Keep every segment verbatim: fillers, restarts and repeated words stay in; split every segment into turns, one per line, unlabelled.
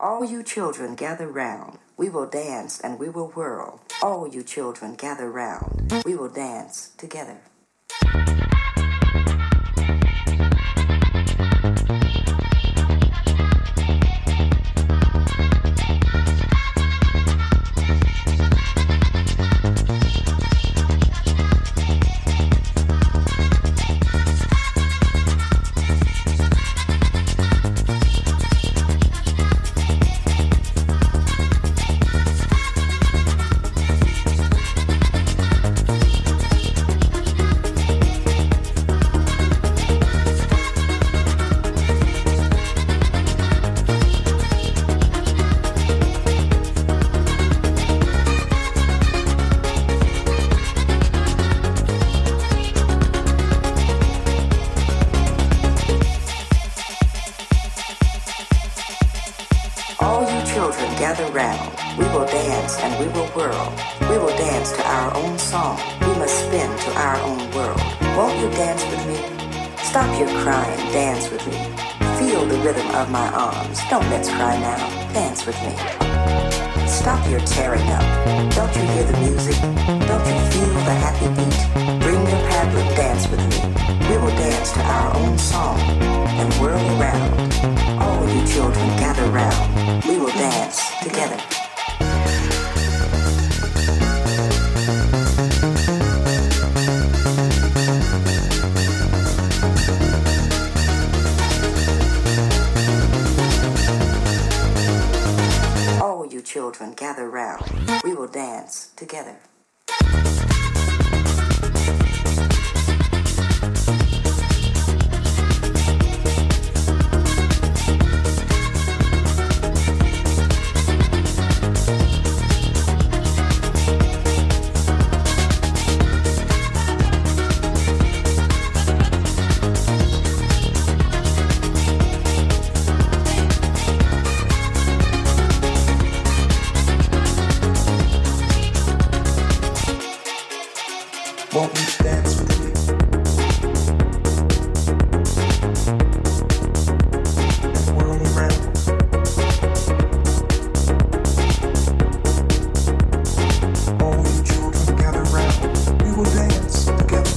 All you children gather round. We will dance and we will whirl. All you children gather round. We will dance together. Gather round. We will dance and we will whirl. We will dance to our own song. We must spin to our own world. Won't you dance with me? Stop your crying, dance with me. Feel the rhythm of my arms. Don't let's cry now. Dance with me. Stop your tearing up. Don't you hear the music? Don't you feel the happy beat? Bring your paddle, dance with me. We will dance to our own song and whirl around. All you children gather round. We will dance together. All you children gather round. We will dance together.
Won't you dance with me? And whirl around. All you children gather round. We will dance together.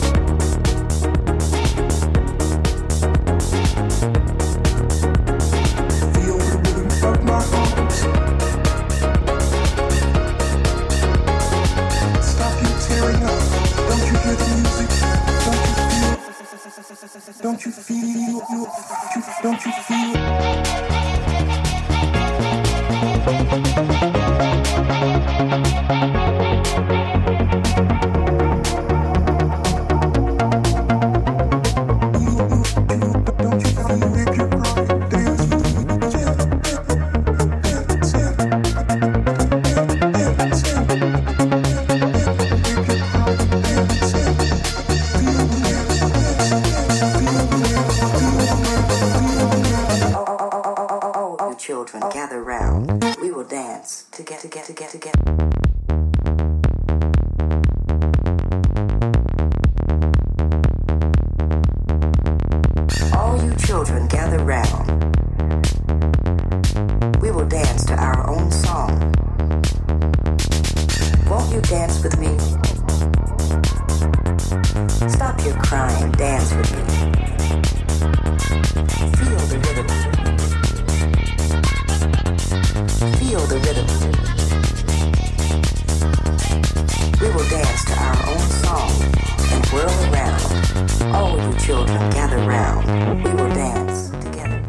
Feel the rhythm of my arms. Stop you tearing up. Don't you hear the music? Don't you feel? Don't you feel? Don't you feel? Don't you feel if you're crying? Dance with me. Dance, dance,
Children gather round. We will dance to get to get to get to get. All you children gather round. We will dance to our own song. Won't you dance with me? Stop your crying, dance with me. Feel the rhythm. Feel the rhythm. We will dance to our own song and whirl around. All you children gather round. We will dance together.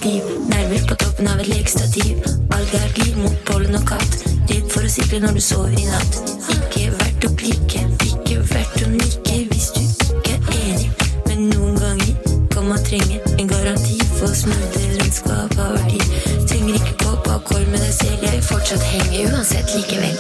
stiv. Nerver på toppen av et lekestativ. Alg er liv mot pollen og katt. Redd for å sikre når du sover i natt. Ikke verdt å klikke, ikke verdt å nikke hvis du ikke er enig. Men noen ganger kan man trenge en garanti for smoothe landskap av verdi. Trenger ikke gå på akkord med deg selv, jeg fortsatt henger uansett likevel.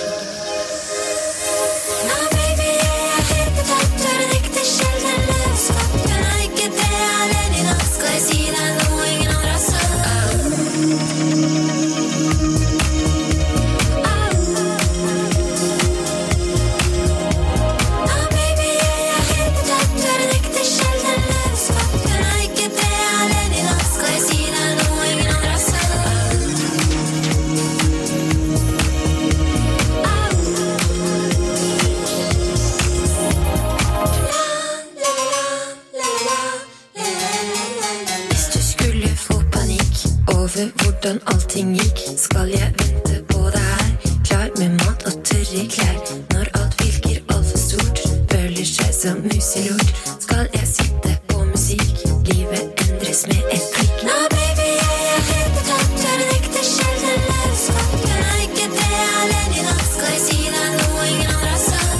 Hvordan allting gikk, skal jeg vente på deg her. Klar med mat og tørre klær. Når alt virker alt for stort, føler seg som mus i lort. Skal jeg sitte på musikk, livet endres med et klikk. Nå baby, jeg er helt på topp, du er en ekte sjelden løvskopp. Jeg er ikke det alene i natt, skal jeg si deg noe ingen andre har sagt.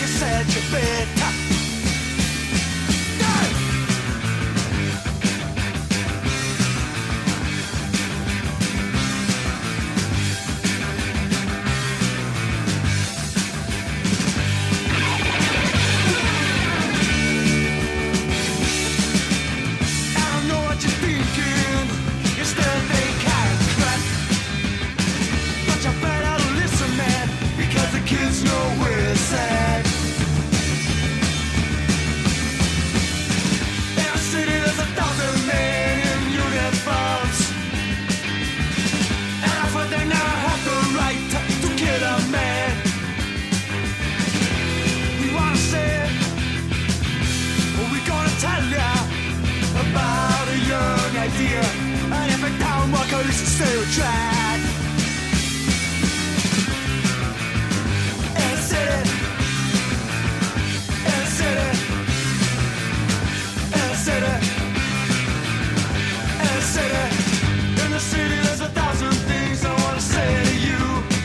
you said you fit. Kids know where it's at. In a city there's a thousand men in uniforms, and I thought they now have the right to, to kill a man. We wanna say, well, we're gonna tell ya about a young idea, and every town walker used to stay with track. In the city, there's a thousand things I wanna say to you.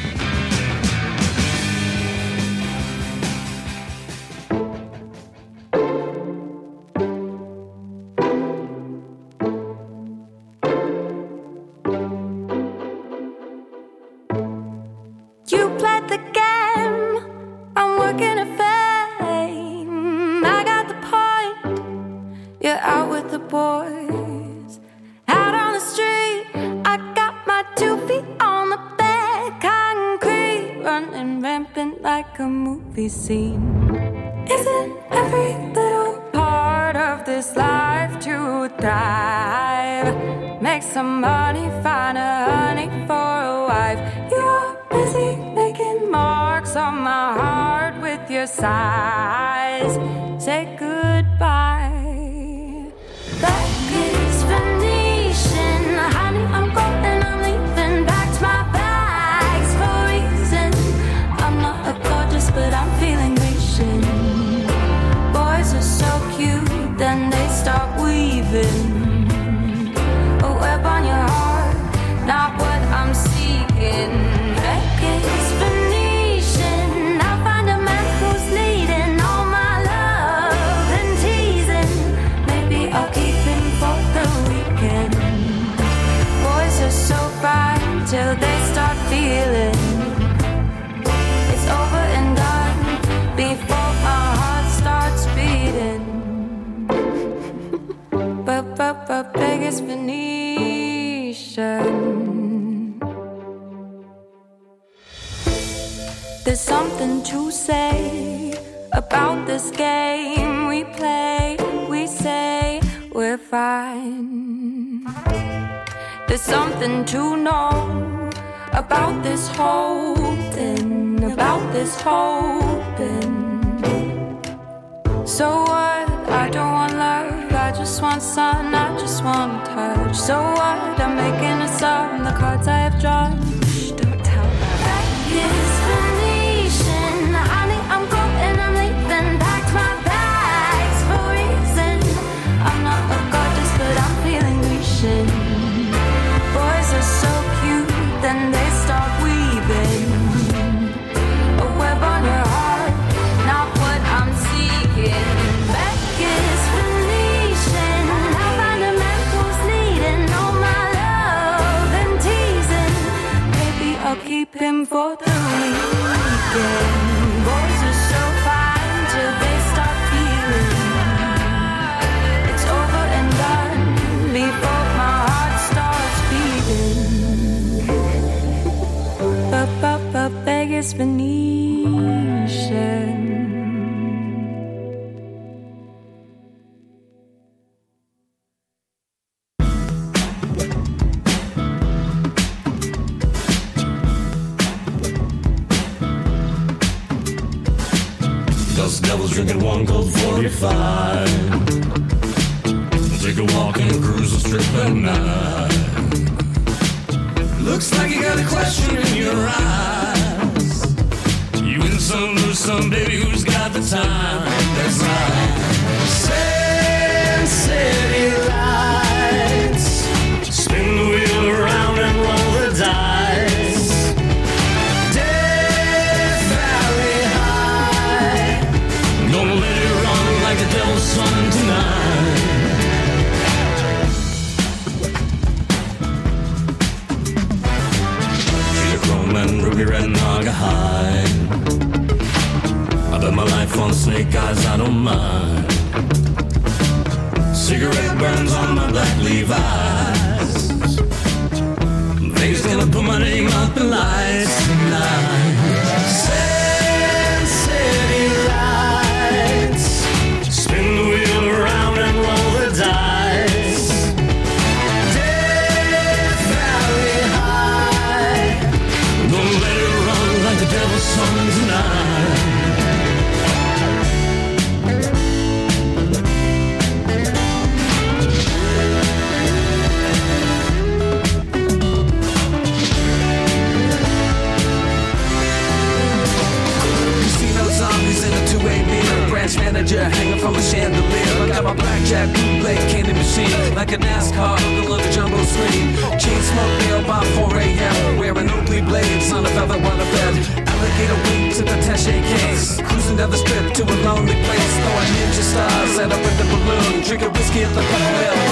You played the game, I'm working a fame. I got the point, you're out with the boys. Out on the street, I got my two feet on the bed. Concrete, running rampant like a movie scene. Isn't every little part of this life to thrive? Make some money, find a honey for a wife. You're busy making marks on my heart with your sighs. Say goodbye. That is Venetian. Honey, I'm golden, I'm leaving. Packed my bags for a reason. I'm not a gorgeous, but I'm feeling Grecian. Boys are so cute, then they start weaving a web on your heart, not what I'm seeking. Vegas, Venetian. I'll find a man who's needing all my love and teasing. Maybe I'll keep him for the weekend. Boys are so fine till they start feeling it's over and done before my heart starts beating. But, but, but Vegas, Venetian. There's something to say about this game we play. We say we're fine. There's something to know about this holding, about this hoping. So what? I don't want love, I just want sun, I just want touch. So what? I'm making a sum, the cards I have drawn. Shh, don't tell her. Vegas, Venetian. Honey, I'm golden, I'm leaving. Packed my bags for a reason. I'm not a gorgeous, but I'm feeling Grecian. Boys are so cute, then they start weaving a web on your heart, not what I'm seeking. Vegas, Venetian. I'll find a man who's needing all my love and teasing. Maybe I'll keep him for the weekend. Boys are so fine till they start feeling it's over and done before my heart starts beating. But, but, but Vegas, Venetian.
Dust devils drinking one cold forty-five. Take a walk and cruise the strip at night. Looks like you got a question in your eyes. You win some, lose some, baby, who's got the time? That's right. Sand City lights. Spin the wheel around and roll the dice. Death Valley High. life on snake eyes, I don't mind. Cigarette burns on my black Levi's. They's gonna put my name up in lights tonight. Sand City lights, spin the wheel around and roll the dice. Death Valley High, gonna let it run like the devil's song tonight. Manager hanging from a chandelier. I got my blackjack bootleg candy machine, like a NASCAR hookah on the jumbo screen. Chain smoke nail by four a.m. Wearing Oakley blades on a velvet water bed. Alligator wing to the Taché case. Cruising down the strip to a lonely place. Throwing ninja stars at a with the balloon. Drinking whiskey at the pub mill.